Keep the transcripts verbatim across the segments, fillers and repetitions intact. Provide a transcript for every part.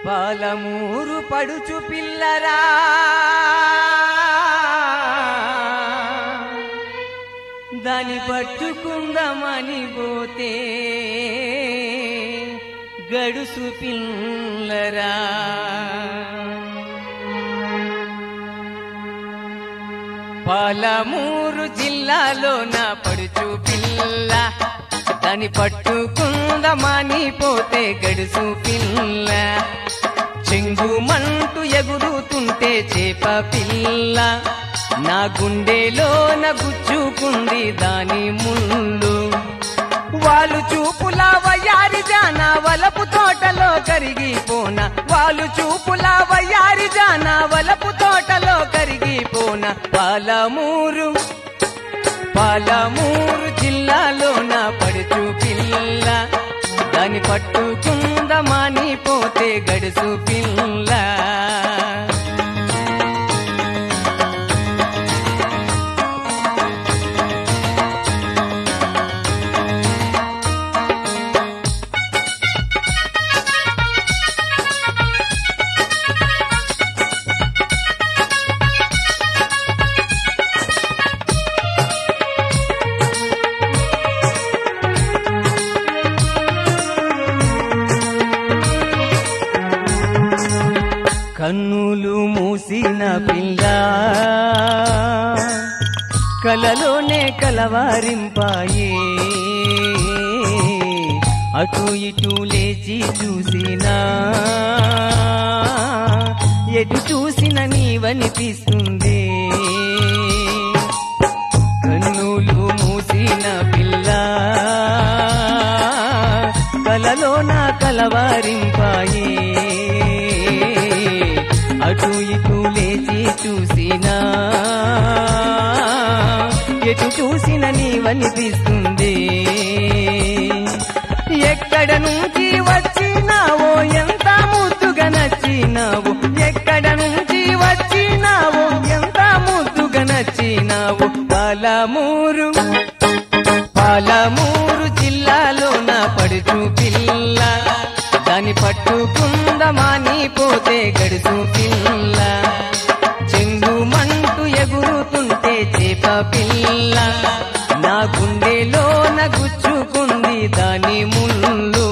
పాలమూరు పడుచు పిల్లరా దాని పట్టుకుందామని పోతే గడుసు పిల్లరా పాలమూరు జిల్లాలో నా పడుచు పిల్ల దాని పట్టుకుందామని పోతే గడుసు పిల్ల చెంగుమంటూ ఎగురుతుంటే చేప పిల్ల నా గుండెలోన గుచ్చుకుంది దాని ముళ్ళు వాళ్ళు చూపులా వయ్యారి జానా వలపు తోటలో కరిగిపోన వాళ్ళు చూపులా వయ్యారి జానా వలపు తోటలో కరిగిపోన పాలమూరు పాలమూరు జిల్లాలోన పడుచు పిల్ల దాని పట్టుకుందామని పోతే గడుసు పిల్ల కన్నులు మూసిన పిల్ల కలలోనే కలవారింపాయే అటు ఇటు లేచి చూసినా ఎటు చూసిన నీవనిపిస్తుంది కన్నులు మూసిన పిల్ల కలలోన కలవారింపాయే అటు ఇటు లేచి చూసినా ఎటు చూసిన నీవనిపిస్తుంది ఎక్కడ నుంచి వచ్చినావో ఎంత ముద్దుగా నచ్చినావు ఎక్కడ నుంచి వచ్చినావో ఎంత ముద్దుగా నచ్చినావు పాలమూరు పాలమూరు జిల్లాలో నా పడుచు పిల్ల దాని పట్టుకుందామని పోతే గడుసు పిల్ల చెంగుమంటూ ఎగురుతుంటే చేప పిల్ల నా గుండెలోన గుచ్చుకుంది దాని ముళ్ళు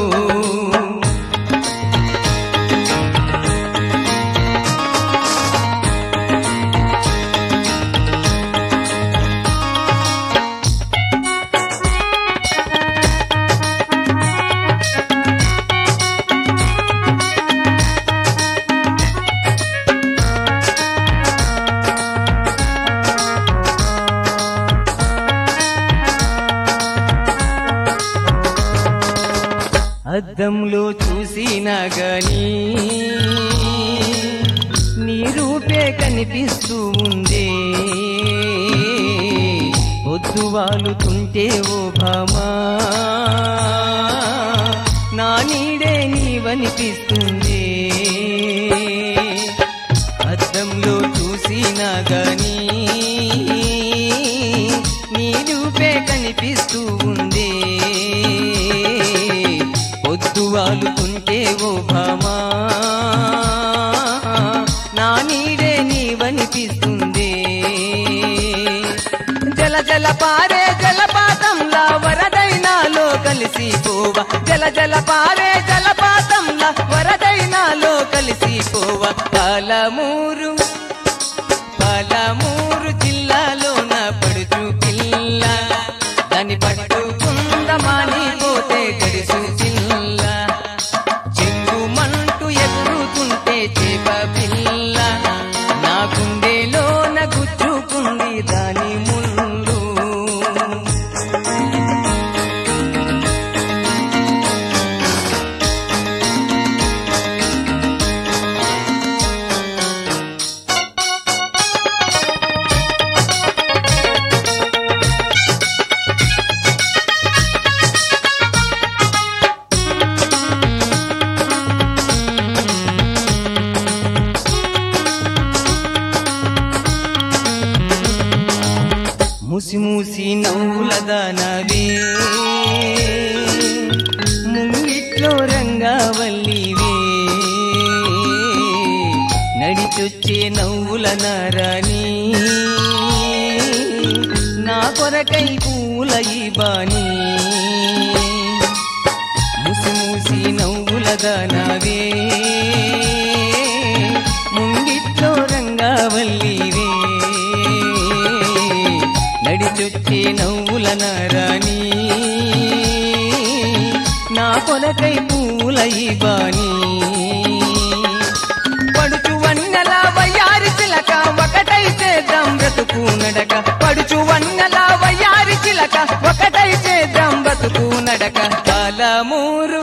అద్దంలో చూసినా గాని నీ రూపే కనిపిస్తూ ఉందే పొద్దు వాలుతుంటే ఓ భామా నా నీడే నీవనిపిస్తుంది అద్దంలో చూసినా గాని నీ రూపే కనిపిస్తూ ఉందే పొద్దు వాలుతుంటే ఓ భామా నా నీడే నీవనిపిస్తుంది జల జల పారే జలపాతంలా వరదైనాలో కలిసిపోవా జల జల పారే జలపాతంలా వరదైనాలో కలిసిపోవా పాలమూరు పాలమూరు జిల్లాలో నా పడుచు పిల్ల దాని పట్టుకుందామని పోతే గడుసు పిల్ల చెంగుమంటూ ఎగురుతుంటే చేప పిల్ల నా గుండెలోన గుచ్చుకుంది దాని ముళ్ళు ముసి ముసి నవ్వుల దానవే ముంగిట్లో రంగవల్లివే నరని నా కొరకై పూల ఇబాని ముసి ముసి నవ్వుల దానవే ముంగిట్లో రంగవల్లివే నడిచొచ్చే నవ్వుల నరని నా కొరకై పూల ఇబాని పడుచు వన్నెల వయ్యారి చిలక ఒకటై చేద్దాం బ్రతుకు నడక పడుచు వన్నెల వయ్యారి చిలక ఒకటై చేద్దాం బ్రతుకు నడక పాలమూరు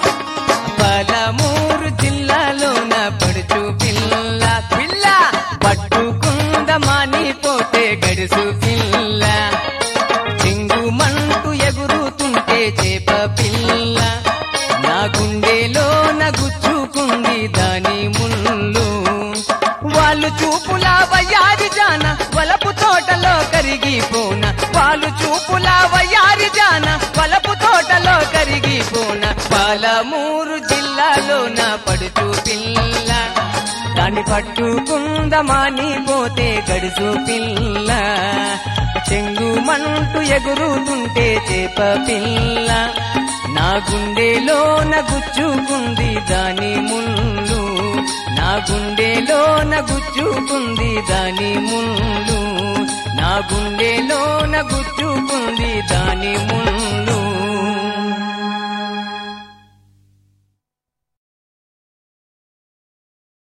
పాలమూరు జిల్లాలోన పడుచు పిల్ల పిల్ల పట్టుకుందమాని పోతే గడుసు పిల్ల చెంగుమంటూ ఎగురుతుంటే చేప పిల్ల నా గుండెలోన గుచ్చుకుంది దాని ముళ్ళు వాళ్ళు చూపులా వయ్యారి జాన వలపు తోటలో కరిగిపోన వాళ్ళు చూపులా వయ్యారి జాన వలపు తోటలో కరిగిపోన పాలమూరు జిల్లాలోన పడుచు పిల్ల దాన్ని పట్టుకుందమాని పోతే గడుసు పిల్ల చెంగుమంటూ ఎగురుతుంటే చేప పిల్ల నా గుండెలోన గుచ్చుకుంది దాని ముళ్ళు నా గుండెలోన గుచ్చుకుంది దాని ముళ్ళు నా గుండెలోన గుచ్చుకుంది దాని ముళ్ళు